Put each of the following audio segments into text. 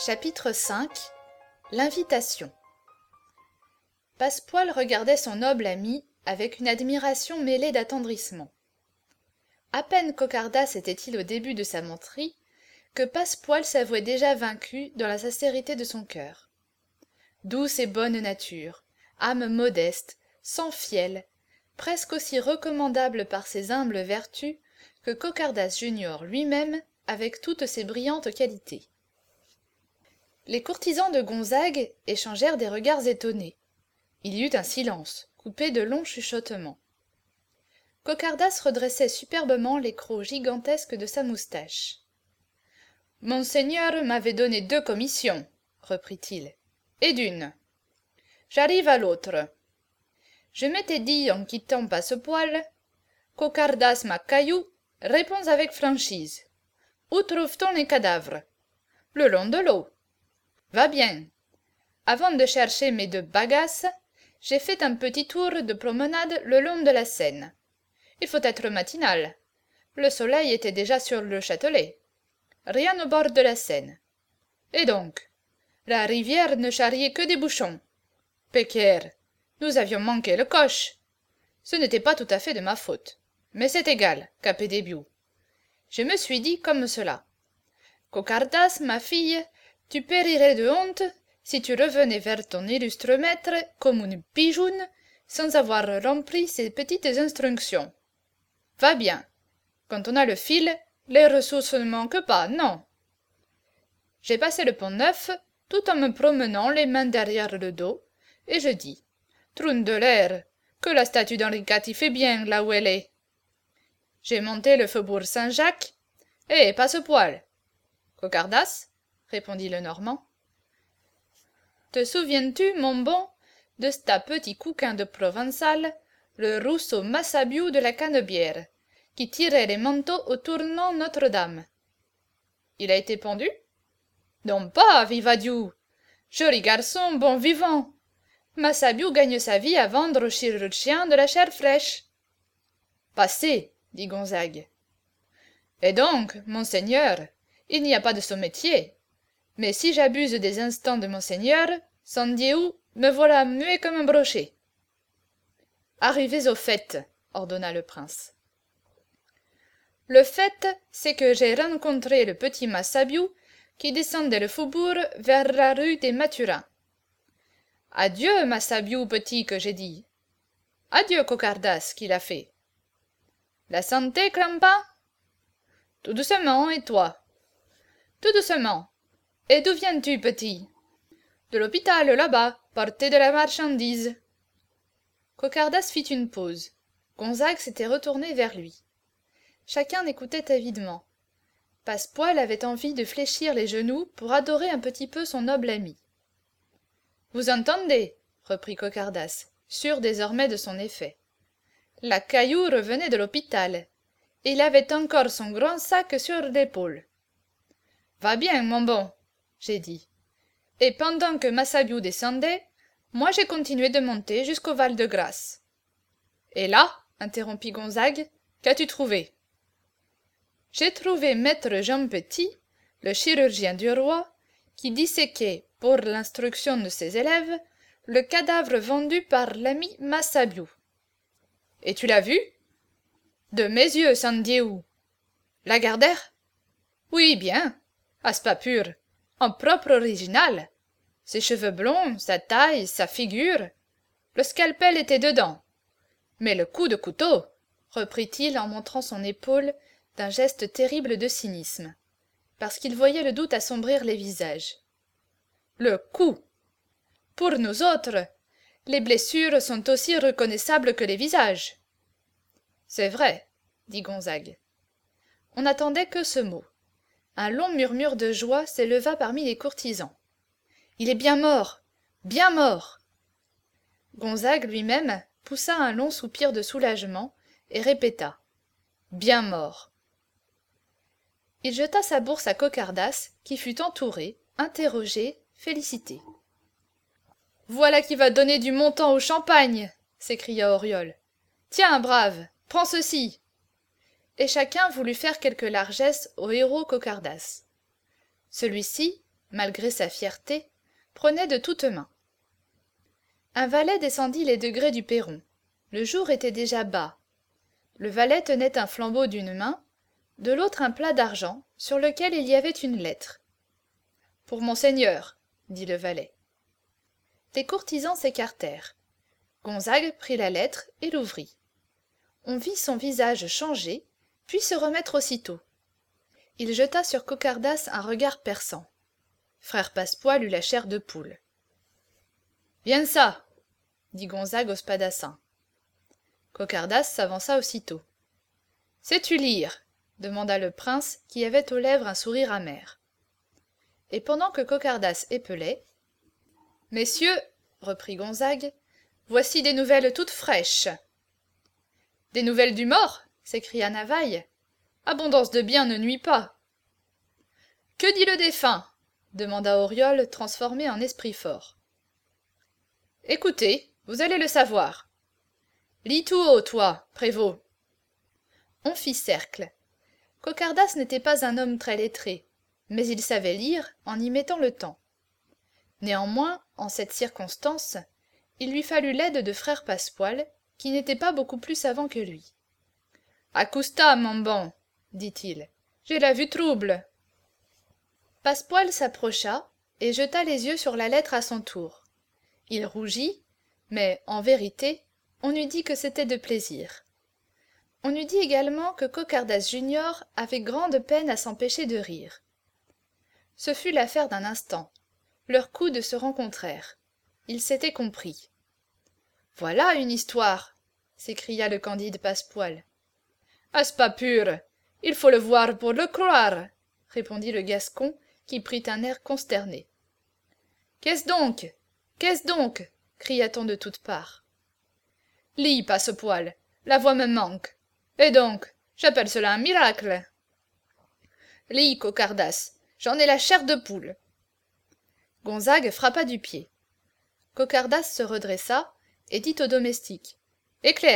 Chapitre 5 L'invitation. Passepoil regardait son noble ami avec une admiration mêlée d'attendrissement. À peine Cocardas était-il au début de sa menterie que Passepoil s'avouait déjà vaincu dans la sincérité de son cœur. Douce et bonne nature, âme modeste, sans fiel, presque aussi recommandable par ses humbles vertus que Cocardas junior lui-même avec toutes ses brillantes qualités. Les courtisans de Gonzague échangèrent des regards étonnés. Il y eut un silence, coupé de longs chuchotements. Cocardas redressait superbement les crocs gigantesques de sa moustache. « Monseigneur m'avait donné 2 commissions, reprit-il, et d'une. J'arrive à l'autre. Je m'étais dit en quittant Passepoil, Cocardas Macaillou, réponds avec franchise. Où trouve-t-on les cadavres? Le long de l'eau. Va bien. Avant de chercher mes 2 bagasses, j'ai fait un petit tour de promenade le long de la Seine. Il faut être matinal. Le soleil était déjà sur le Châtelet. Rien au bord de la Seine. Et donc, la rivière ne charriait que des bouchons. Pécaire, nous avions manqué le coche. Ce n'était pas tout à fait de ma faute. Mais c'est égal, capé débiou. Je me suis dit comme cela. Cocardas, ma fille, tu périrais de honte si tu revenais vers ton illustre maître comme une pigeonne sans avoir rempli ses petites instructions. Va bien. Quand on a le fil, les ressources ne manquent pas, non. J'ai passé le pont-Neuf tout en me promenant les mains derrière le dos, et je dis, Troun de l'air, que la statue d'Henri IV y fait bien là où elle est. J'ai monté le faubourg Saint-Jacques, et Passepoil. Cocardas, répondit le Normand. Te souviens-tu, mon bon, de sta petit couquin de Provençal, le Rousseau Massabiou de la Canebière, qui tirait les manteaux au tournant Notre-Dame? Il a été pendu? Non pas, viva Dieu! Joli garçon, bon vivant! Massabiou gagne sa vie à vendre aux chirurgiens de la chair fraîche. Passez, dit Gonzague. Et donc, monseigneur, il n'y a pas de sommetier. Mais si j'abuse des instants de monseigneur, sans Dieu, me voilà muet comme un brochet. Arrivez au fait, ordonna le prince. Le fait, c'est que j'ai rencontré le petit Massabiou qui descendait le faubourg vers la rue des Mathurins. Adieu, Massabiou petit, que j'ai dit. Adieu, Cocardas, qu'il a fait. La santé, Crampa? Tout doucement, et toi? Tout doucement. Et d'où viens-tu, petit? De l'hôpital, là-bas, porter de la marchandise. Cocardas fit une pause. Gonzague s'était retourné vers lui. Chacun écoutait avidement. Passepoil avait envie de fléchir les genoux pour adorer un petit peu son noble ami. Vous entendez, reprit Cocardas, sûr désormais de son effet. La Caillou revenait de l'hôpital. Et il avait encore son grand sac sur l'épaule. Va bien, mon bon, j'ai dit. Et pendant que Massabiou descendait, moi j'ai continué de monter jusqu'au Val-de-Grâce. Et là, interrompit Gonzague, qu'as-tu trouvé? J'ai trouvé maître Jean Petit, le chirurgien du roi, qui disséquait, pour l'instruction de ses élèves, le cadavre vendu par l'ami Massabiou. Et tu l'as vu? De mes yeux, sans Dieu. Lagardère? Oui, bien. Aspas pur. En propre original. Ses cheveux blonds, sa taille, sa figure. Le scalpel était dedans. Mais le coup de couteau, reprit-il en montrant son épaule d'un geste terrible de cynisme, parce qu'il voyait le doute assombrir les visages. Le coup. Pour nous autres, les blessures sont aussi reconnaissables que les visages. C'est vrai, dit Gonzague. On n'attendait que ce mot. Un long murmure de joie s'éleva parmi les courtisans. Il est bien mort, bien mort. Gonzague lui-même poussa un long soupir de soulagement et répéta bien mort. Il jeta sa bourse à Cocardas, qui fut entouré, interrogé, félicité. Voilà qui va donner du montant au champagne, s'écria Auriol. Tiens, brave, prends ceci. Et chacun voulut faire quelque largesse au héros Cocardas. Celui-ci, malgré sa fierté, prenait de toutes mains. Un valet descendit les degrés du perron. Le jour était déjà bas. Le valet tenait un flambeau d'une main, de l'autre un plat d'argent, sur lequel il y avait une lettre. « Pour monseigneur, » dit le valet. Les courtisans s'écartèrent. Gonzague prit la lettre et l'ouvrit. On vit son visage changer, puis se remettre aussitôt. Il jeta sur Cocardas un regard perçant. Frère Passepoil eut la chair de poule. « Bien ça !» dit Gonzague au spadassin. Cocardas s'avança aussitôt. « Sais-tu lire ?» demanda le prince, qui avait aux lèvres un sourire amer. Et pendant que Cocardas épelait, « Messieurs, reprit Gonzague, voici des nouvelles toutes fraîches. »« Des nouvelles du mort ?» s'écria Navaille. « Abondance de biens ne nuit pas. »« Que dit le défunt ?» demanda Auriol, transformé en esprit fort. « Écoutez, vous allez le savoir. Lis tout haut, toi, prévôt. » On fit cercle. Cocardas n'était pas un homme très lettré, mais il savait lire en y mettant le temps. Néanmoins, en cette circonstance, il lui fallut l'aide de frère Passepoil, qui n'était pas beaucoup plus savant que lui. « Acousta, mon bon, dit-il, j'ai la vue trouble. » Passepoil s'approcha et jeta les yeux sur la lettre à son tour. Il rougit, mais, en vérité, on eût dit que c'était de plaisir. On eût dit également que Cocardas junior avait grande peine à s'empêcher de rire. Ce fut l'affaire d'un instant. Leurs coudes se rencontrèrent. Ils s'étaient compris. « Voilà une histoire !» s'écria le candide Passepoil. « Est-ce pas pur? Il faut le voir pour le croire !» répondit le Gascon, qui prit un air consterné. « Qu'est-ce donc? Qu'est-ce donc ?» cria-t-on de toutes parts. « Lis, Passepoil, la voix me manque. Et donc, j'appelle cela un miracle. »« Lis, Cocardas, j'en ai la chair de poule. » Gonzague frappa du pied. Cocardas se redressa et dit au domestique : « Éclaire !»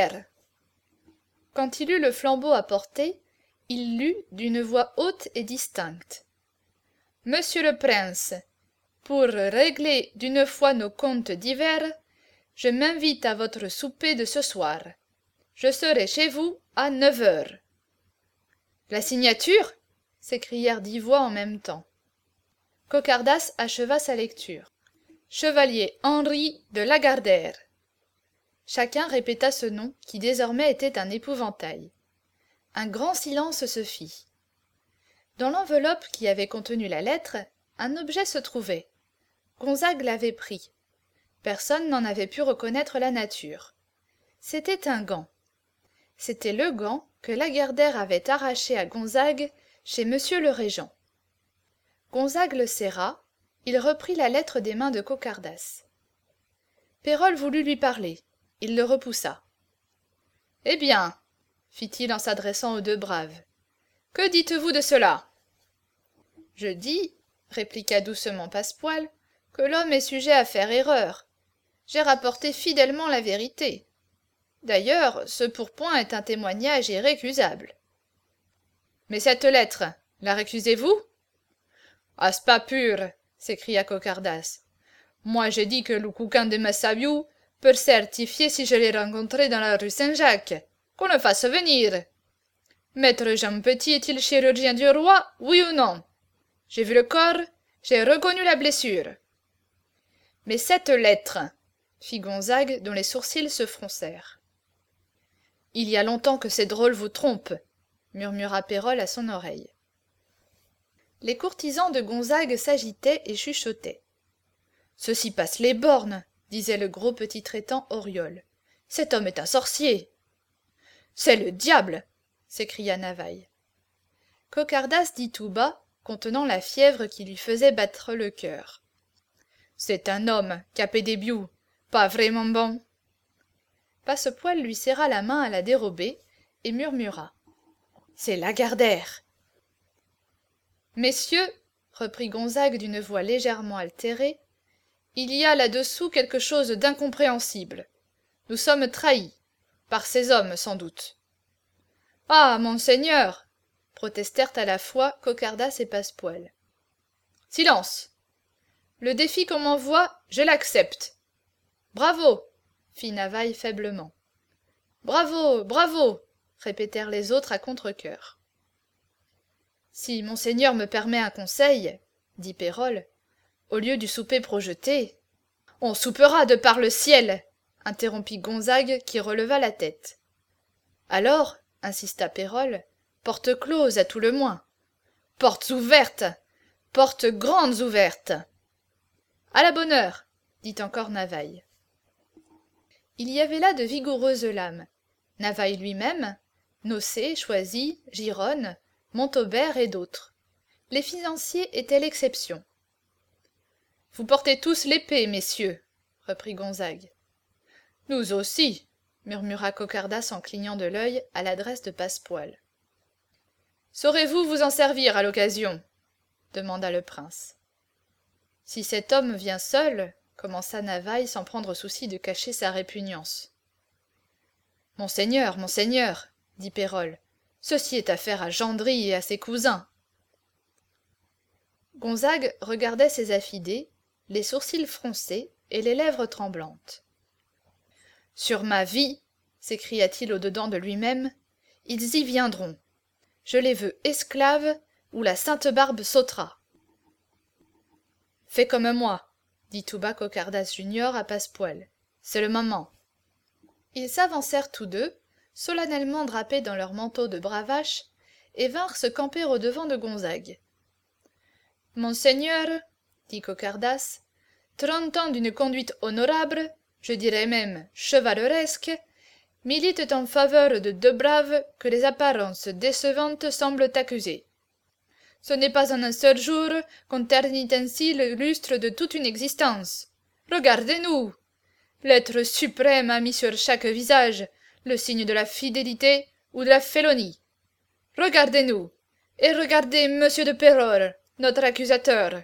Quand il eut le flambeau à portée, il lut d'une voix haute et distincte : « Monsieur le prince, pour régler d'une fois nos comptes divers, je m'invite à votre souper de ce soir. Je serai chez vous à 9 heures. » « La signature ?» s'écrièrent 10 voix en même temps. Cocardas acheva sa lecture. « Chevalier Henri de Lagardère. » Chacun répéta ce nom qui désormais était un épouvantail. Un grand silence se fit. Dans l'enveloppe qui avait contenu la lettre, un objet se trouvait. Gonzague l'avait pris. Personne n'en avait pu reconnaître la nature. C'était un gant. C'était le gant que Lagardère avait arraché à Gonzague chez monsieur le régent. Gonzague le serra, il reprit la lettre des mains de Cocardas. Pérolle voulut lui parler, il le repoussa. « Eh bien, fit-il en s'adressant aux deux braves, que dites-vous de cela ? » « Je dis, répliqua doucement Passepoil, que l'homme est sujet à faire erreur. J'ai rapporté fidèlement la vérité. D'ailleurs, ce pourpoint est un témoignage irrécusable. »« Mais cette lettre, la récusez-vous ? » ?»« Ah, c'est pas pur !» s'écria Cocardas. « Moi, j'ai dit que le coucun de Massabiou peut certifier si je l'ai rencontré dans la rue Saint-Jacques. Qu'on le fasse venir. Maître Jean Petit est-il chirurgien du roi, oui ou non ? J'ai vu le corps, j'ai reconnu la blessure. »« Mais cette lettre, fit Gonzague, dont les sourcils se froncèrent. « Il y a longtemps que ces drôles vous trompent, murmura Pérolle à son oreille. Les courtisans de Gonzague s'agitaient et chuchotaient. « Ceci passe les bornes, disait le gros petit traitant Auriol. Cet homme est un sorcier. »« C'est le diable !» s'écria Navaille. Cocardas dit tout bas, contenant la fièvre qui lui faisait battre le cœur. « C'est un homme, capé des bious, pas vraiment bon. » Passepoil lui serra la main à la dérobée et murmura : « C'est Lagardère. »« Messieurs, reprit Gonzague d'une voix légèrement altérée, il y a là-dessous quelque chose d'incompréhensible. Nous sommes trahis, par ces hommes sans doute. »« Ah, monseigneur !» protestèrent à la fois Cocardas et Passepoil. « Silence ! Le défi qu'on m'envoie, je l'accepte. Bravo, fit Navaille faiblement. Bravo, bravo, répétèrent les autres à contre-cœur. Si monseigneur me permet un conseil, dit Pérolle, au lieu du souper projeté. On soupera de par le ciel, interrompit Gonzague qui releva la tête. Alors, insista Pérolle, porte close à tout le moins. Portes ouvertes, portes grandes ouvertes. À la bonne heure, dit encore Navaille. Il y avait là de vigoureuses lames. Navaille lui-même, Nocé, Choisy, Gironne, Montaubert et d'autres. Les financiers étaient l'exception. Vous portez tous l'épée, messieurs, reprit Gonzague. Nous aussi, murmura Cocardas en clignant de l'œil à l'adresse de Passepoil. Saurez-vous vous en servir à l'occasion demanda le prince. Si cet homme vient seul, commença Navaille sans prendre souci de cacher sa répugnance. Monseigneur, dit Pérolle, ceci est affaire à Gendry et à ses cousins. Gonzague regardait ses affidés, les sourcils froncés et les lèvres tremblantes. Sur ma vie, s'écria-t-il au-dedans de lui-même, ils y viendront. Je les veux esclaves ou la sainte barbe sautera. Fais comme moi, dit tout bas Cocardas junior à Passepoil. C'est le moment. Ils s'avancèrent tous deux, solennellement drapés dans leurs manteaux de bravache, et vinrent se camper au-devant de Gonzague. Monseigneur, dit Cocardas, 30 ans d'une conduite honorable, je dirais même chevaleresque, militent en faveur de deux braves que les apparences décevantes semblent accuser. Ce n'est pas en un seul jour qu'on ternit ainsi le lustre de toute une existence. Regardez-nous! L'être suprême a mis sur chaque visage le signe de la fidélité ou de la félonie. Regardez-nous, et regardez monsieur de Pérolle, notre accusateur.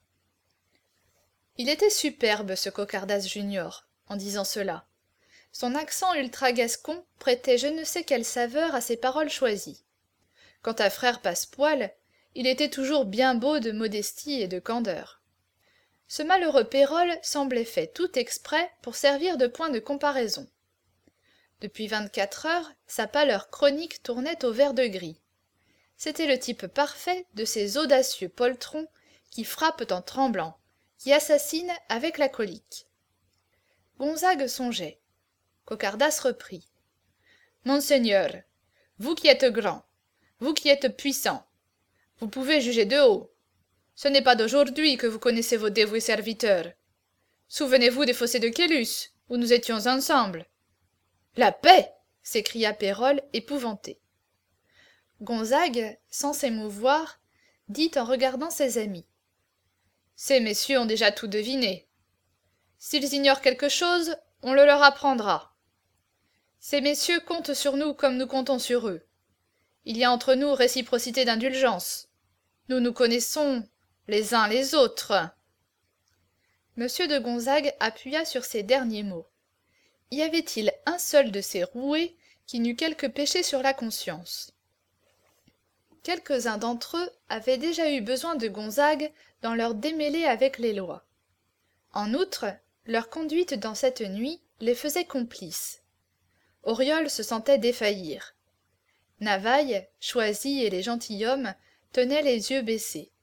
Il était superbe, ce Cocardas junior, en disant cela. Son accent ultra-gascon prêtait je ne sais quelle saveur à ses paroles choisies. Quant à frère Passepoil, il était toujours bien beau de modestie et de candeur. Ce malheureux Pérolle semblait fait tout exprès pour servir de point de comparaison. Depuis 24 heures, sa pâleur chronique tournait au vert de gris. C'était le type parfait de ces audacieux poltrons qui frappent en tremblant, qui assassinent avec la colique. Gonzague songeait. Cocardas reprit. « Monseigneur, vous qui êtes grand, vous qui êtes puissant, vous pouvez juger de haut. Ce n'est pas d'aujourd'hui que vous connaissez vos dévoués serviteurs. Souvenez-vous des fossés de Quélus, où nous étions ensemble. »« La paix !» s'écria Pérolle, épouvanté. Gonzague, sans s'émouvoir, dit en regardant ses amis. « Ces messieurs ont déjà tout deviné. S'ils ignorent quelque chose, on le leur apprendra. Ces messieurs comptent sur nous comme nous comptons sur eux. Il y a entre nous réciprocité d'indulgence. Nous nous connaissons les uns les autres. » Monsieur de Gonzague appuya sur ces derniers mots. Y avait-il un seul de ces roués qui n'eût quelque péché sur la conscience? Quelques-uns d'entre eux avaient déjà eu besoin de Gonzague dans leur démêlé avec les lois. En outre, leur conduite dans cette nuit les faisait complices. Auriol se sentait défaillir. Navaille, Choisy et les gentilshommes tenaient les yeux baissés.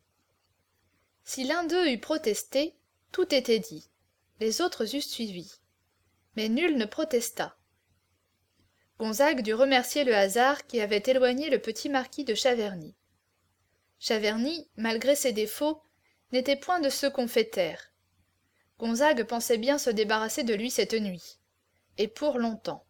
Si l'un d'eux eût protesté, tout était dit. Les autres eussent suivi. Mais nul ne protesta. Gonzague dut remercier le hasard qui avait éloigné le petit marquis de Chaverny. Chaverny, malgré ses défauts, n'était point de ceux qu'on fait taire. Gonzague pensait bien se débarrasser de lui cette nuit, et pour longtemps.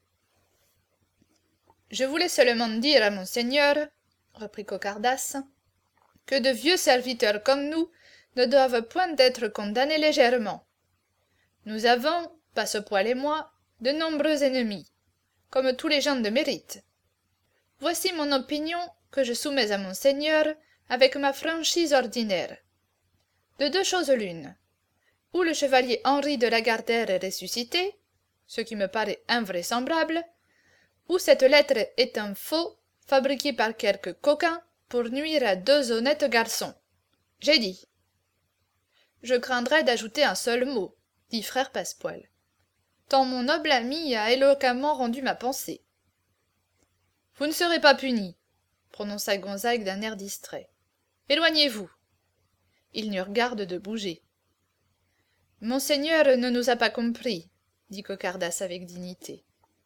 « Je voulais seulement dire à monseigneur, reprit Cocardas, que de vieux serviteurs comme nous ne doivent point être condamnés légèrement. Nous avons, Passepoil et moi, de nombreux ennemis, comme tous les gens de mérite. Voici mon opinion que je soumets à monseigneur avec ma franchise ordinaire. De deux choses l'une. Ou le chevalier Henri de Lagardère est ressuscité, ce qui me paraît invraisemblable, ou cette lettre est un faux fabriqué par quelque coquin pour nuire à deux honnêtes garçons. J'ai dit. Je craindrais d'ajouter un seul mot, dit frère Passepoil, tant mon noble ami a éloquemment rendu ma pensée. Vous ne serez pas puni, prononça Gonzague d'un air distrait. Éloignez-vous. Ils n'eurent garde de bouger. Monseigneur ne nous a pas compris, dit Cocardas avec dignité.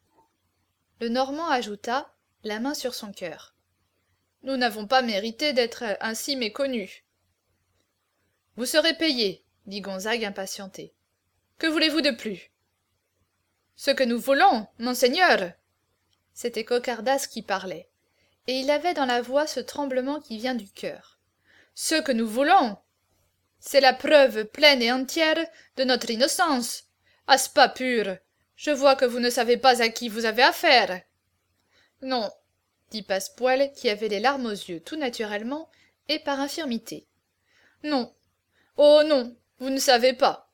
Le Normand ajouta, la main sur son cœur. Nous n'avons pas mérité d'être ainsi méconnus. Vous serez payé, dit Gonzague impatienté. Que voulez-vous de plus? Ce que nous voulons, monseigneur. C'était Cocardas qui parlait, et il avait dans la voix ce tremblement qui vient du cœur. Ce que nous voulons, c'est la preuve pleine et entière de notre innocence. Aspas pur, je vois que vous ne savez pas à qui vous avez affaire. Non, dit Passepoil, qui avait les larmes aux yeux tout naturellement et par infirmité. Non, oh non, vous ne savez pas.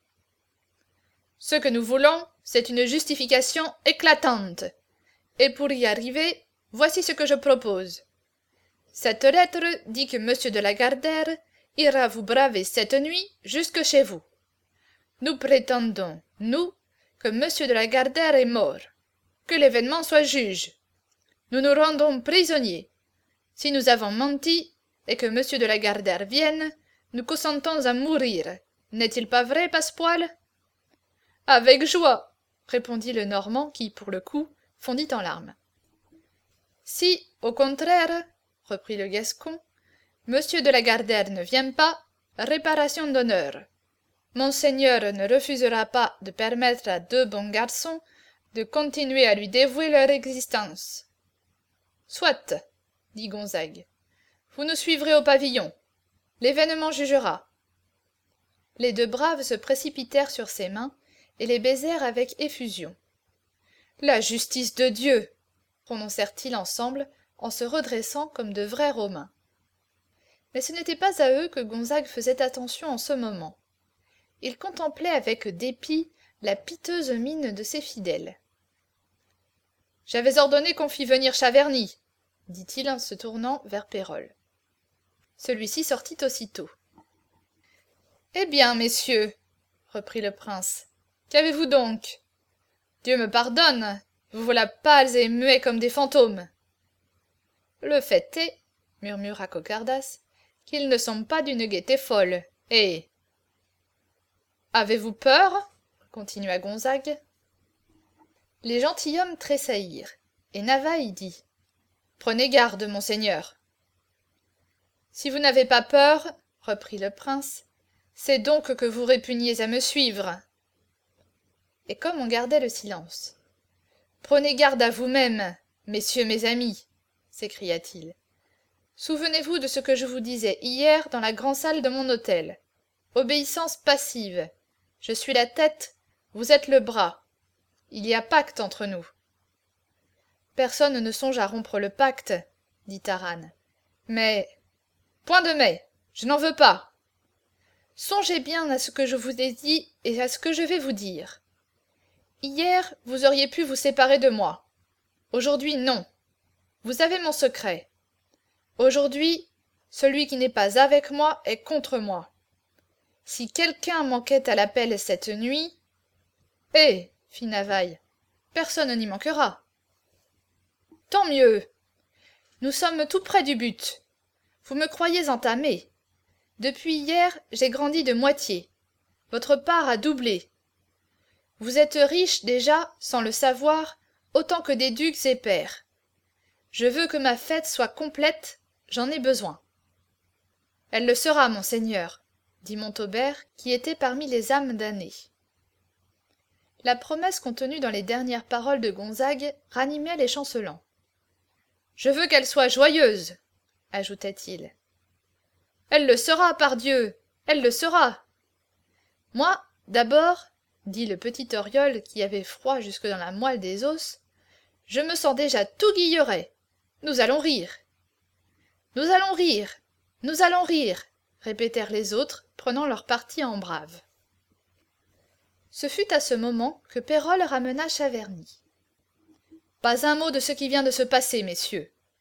Ce que nous voulons, c'est une justification éclatante. Et pour y arriver, voici ce que je propose. Cette lettre dit que M. de Lagardère ira vous braver cette nuit jusque chez vous. Nous prétendons, nous, que M. de Lagardère est mort. Que l'événement soit juge. Nous nous rendons prisonniers. Si nous avons menti, et que M. de Lagardère vienne, nous consentons à mourir. N'est-il pas vrai, Passepoil? Avec joie, répondit le Normand qui, pour le coup, fondit en larmes. Si, au contraire, reprit le Gascon, M. de Lagardère ne vient pas, réparation d'honneur. Monseigneur ne refusera pas de permettre à deux bons garçons de continuer à lui dévouer leur existence. Soit, dit Gonzague. Vous nous suivrez au pavillon. L'événement jugera. Les deux braves se précipitèrent sur ses mains et les baisèrent avec effusion. La justice de Dieu, prononcèrent-ils ensemble en se redressant comme de vrais Romains. Mais ce n'était pas à eux que Gonzague faisait attention en ce moment. Il contemplait avec dépit la piteuse mine de ses fidèles. « J'avais ordonné qu'on fît venir Chaverny, » dit-il en se tournant vers Pérolle. Celui-ci sortit aussitôt. « Eh bien, messieurs, » reprit le prince, « qu'avez-vous donc? Dieu me pardonne, vous voilà pâles et muets comme des fantômes. » Le fait est, murmura Cocardas, qu'ils ne sont pas d'une gaieté folle, et... Avez-vous peur? Continua Gonzague. Les gentilshommes tressaillirent, et Navaille dit « Prenez garde, monseigneur. » Si vous n'avez pas peur, reprit le prince, c'est donc que vous répugniez à me suivre. Et comme on gardait le silence. Prenez garde à vous-mêmes, messieurs mes amis, s'écria-t-il. Souvenez-vous de ce que je vous disais hier dans la grande salle de mon hôtel. Obéissance passive. Je suis la tête, vous êtes le bras. Il y a pacte entre nous. Personne ne songe à rompre le pacte, dit Taran. Mais... Point de mais, je n'en veux pas. Songez bien à ce que je vous ai dit et à ce que je vais vous dire. Hier, vous auriez pu vous séparer de moi. Aujourd'hui, non. Vous avez mon secret. Aujourd'hui, celui qui n'est pas avec moi est contre moi. Si quelqu'un manquait à l'appel cette nuit... Eh, fit Navaille, personne n'y manquera. Tant mieux. Nous sommes tout près du but. Vous me croyez entamé. Depuis hier, j'ai grandi de moitié. Votre part a doublé. Vous êtes riche déjà, sans le savoir, autant que des ducs et pairs. Je veux que ma fête soit complète, j'en ai besoin. Elle le sera, monseigneur, dit Montaubert, qui était parmi les âmes damnées. La promesse contenue dans les dernières paroles de Gonzague ranimait les chancelants. « Je veux qu'elle soit joyeuse, » ajoutait-il. « Elle le sera, pardieu, elle le sera. »« Moi, d'abord, » dit le petit Oriol qui avait froid jusque dans la moelle des os, « je me sens déjà tout guilleret. Nous allons rire. »« Nous allons rire, nous allons rire, » répétèrent les autres, prenant leur parti en braves. Ce fut à ce moment que Pérolle ramena Chaverny. « Pas un mot de ce qui vient de se passer, messieurs, »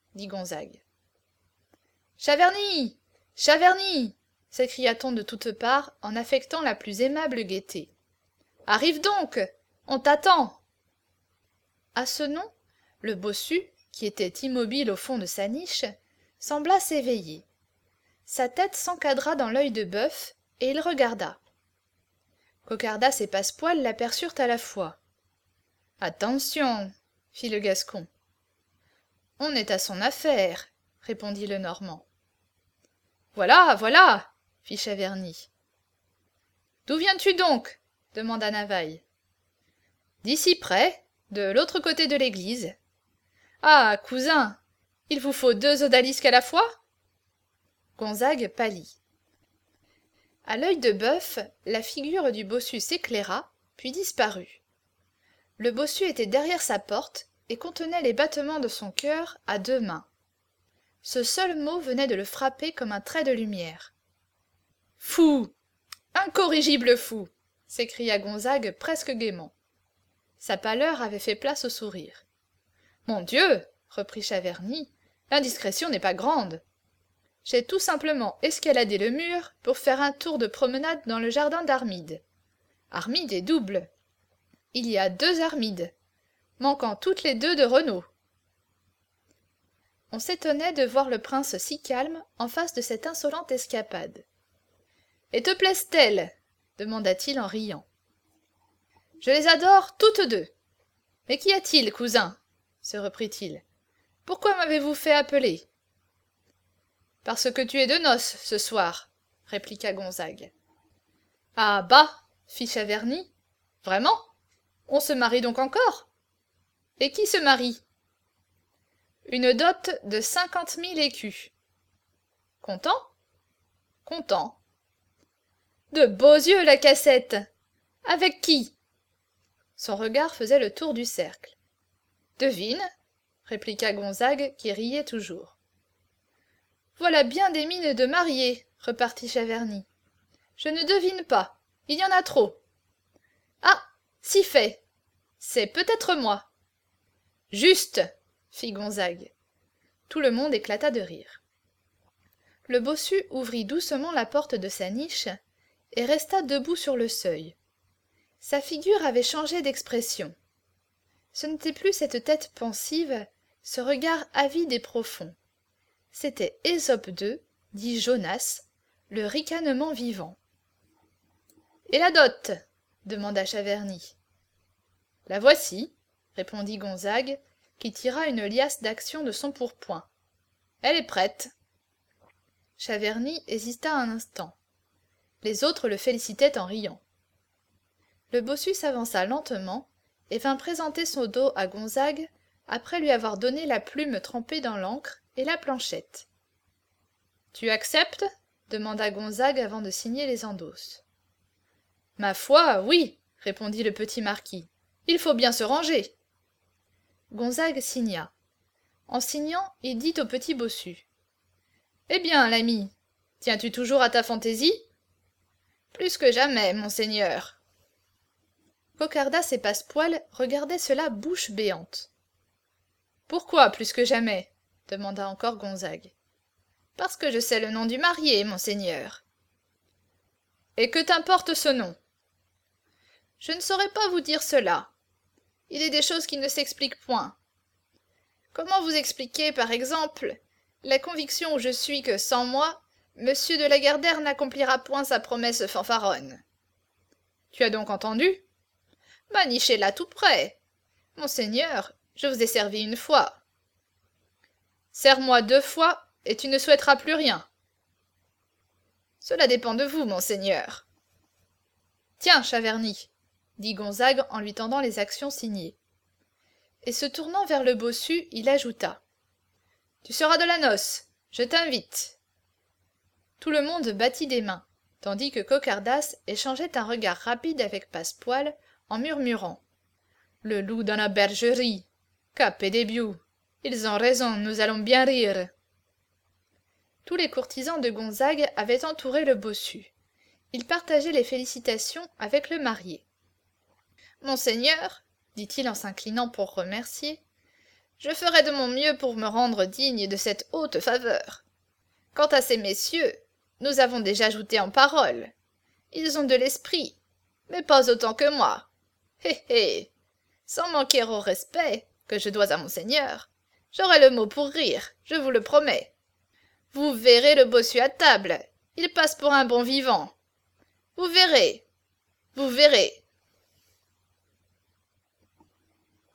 dit Gonzague. « Chaverny, Chaverny, s'écria-t-on de toutes parts en affectant la plus aimable gaieté. Arrive donc, on t'attend. À ce nom, le bossu, qui était immobile au fond de sa niche, sembla s'éveiller. Sa tête s'encadra dans l'œil de bœuf, et il regarda. Cocardas et Passepoil l'aperçurent à la fois. « Attention !» fit le Gascon. « On est à son affaire !» répondit le Normand. « Voilà, voilà !» fit Chaverny. « D'où viens-tu donc ?» demanda Navaille. « D'ici près, de l'autre côté de l'église. »« Ah, cousin, il vous faut 2 odalisques à la fois ?» Gonzague pâlit. À l'œil de bœuf, la figure du bossu s'éclaira, puis disparut. Le bossu était derrière sa porte et contenait les battements de son cœur à 2 mains. Ce seul mot venait de le frapper comme un trait de lumière. « Fou! Incorrigible fou !» s'écria Gonzague presque gaiement. Sa pâleur avait fait place au sourire. « Mon Dieu !» reprit Chaverny, « l'indiscrétion n'est pas grande. J'ai tout simplement escaladé le mur pour faire un tour de promenade dans le jardin d'Armide. Armide est double. Il y a 2 Armides, manquant toutes les 2 de Renaud. » On s'étonnait de voir le prince si calme en face de cette insolente escapade. « Et te plaisent-elles » demanda-t-il en riant. « Je les adore toutes 2. Mais qu'y a-t-il, cousin ?» se reprit-il. « Pourquoi m'avez-vous fait appeler ?»« Parce que tu es de noces ce soir, » répliqua Gonzague. « Ah bah !» fit Chaverny. « Vraiment ? On se marie donc encore ? Et qui se marie ? » « Une dot de 50 000 écus. »« Content ? » ?»« Content. »« De beaux yeux, la cassette ! Avec qui ? » Son regard faisait le tour du cercle. « Devine !» répliqua Gonzague, qui riait toujours. « Voilà bien des mines de mariés, » repartit Chaverny. « Je ne devine pas, il y en a trop. »« Ah, si fait ! C'est peut-être moi. »« Juste !» fit Gonzague. Tout le monde éclata de rire. Le bossu ouvrit doucement la porte de sa niche et resta debout sur le seuil. Sa figure avait changé d'expression. Ce n'était plus cette tête pensive, ce regard avide et profond. C'était Ésope II, dit Jonas, le ricanement vivant. « Et la dot ?» demanda Chaverny. « La voici, » répondit Gonzague, qui tira une liasse d'actions de son pourpoint. « Elle est prête. » Chaverny hésita un instant. Les autres le félicitaient en riant. Le bossu s'avança lentement et vint présenter son dos à Gonzague après lui avoir donné la plume trempée dans l'encre et la planchette. « Tu acceptes ?» demanda Gonzague avant de signer les endosses. « Ma foi, oui !» répondit le petit marquis. « Il faut bien se ranger. » Gonzague signa. En signant, il dit au petit bossu. « Eh bien, l'ami, tiens-tu toujours à ta fantaisie ?»« Plus que jamais, monseigneur. » Cocardas et Passepoil regardaient cela bouche béante. « Pourquoi plus que jamais ?» demanda encore Gonzague. « Parce que je sais le nom du marié, monseigneur. »« Et que t'importe ce nom ?»« Je ne saurais pas vous dire cela. Il est des choses qui ne s'expliquent point. Comment vous expliquer, par exemple, la conviction où je suis que, sans moi, monsieur de Lagardère n'accomplira point sa promesse fanfaronne. »« Tu as donc entendu ? » ?»« Ma niche est là tout près. Monseigneur, je vous ai servi une fois. »« Serre-moi 2 fois, et tu ne souhaiteras plus rien. »« Cela dépend de vous, monseigneur. »« Tiens, Chaverny, » dit Gonzague en lui tendant les actions signées. Et se tournant vers le bossu, il ajouta. « Tu seras de la noce, je t'invite. » Tout le monde battit des mains, tandis que Cocardas échangeait un regard rapide avec Passepoil en murmurant. « Le loup dans la bergerie. Cap et débiou. Ils ont raison, nous allons bien rire. » Tous les courtisans de Gonzague avaient entouré le bossu. Ils partageaient les félicitations avec le marié. « Monseigneur, » dit-il en s'inclinant pour remercier, « je ferai de mon mieux pour me rendre digne de cette haute faveur. Quant à ces messieurs, nous avons déjà ajouté en parole. Ils ont de l'esprit, mais pas autant que moi. Hé hé, sans manquer au respect que je dois à mon seigneur, j'aurai le mot pour rire, je vous le promets. Vous verrez le bossu à table, il passe pour un bon vivant. Vous verrez, vous verrez.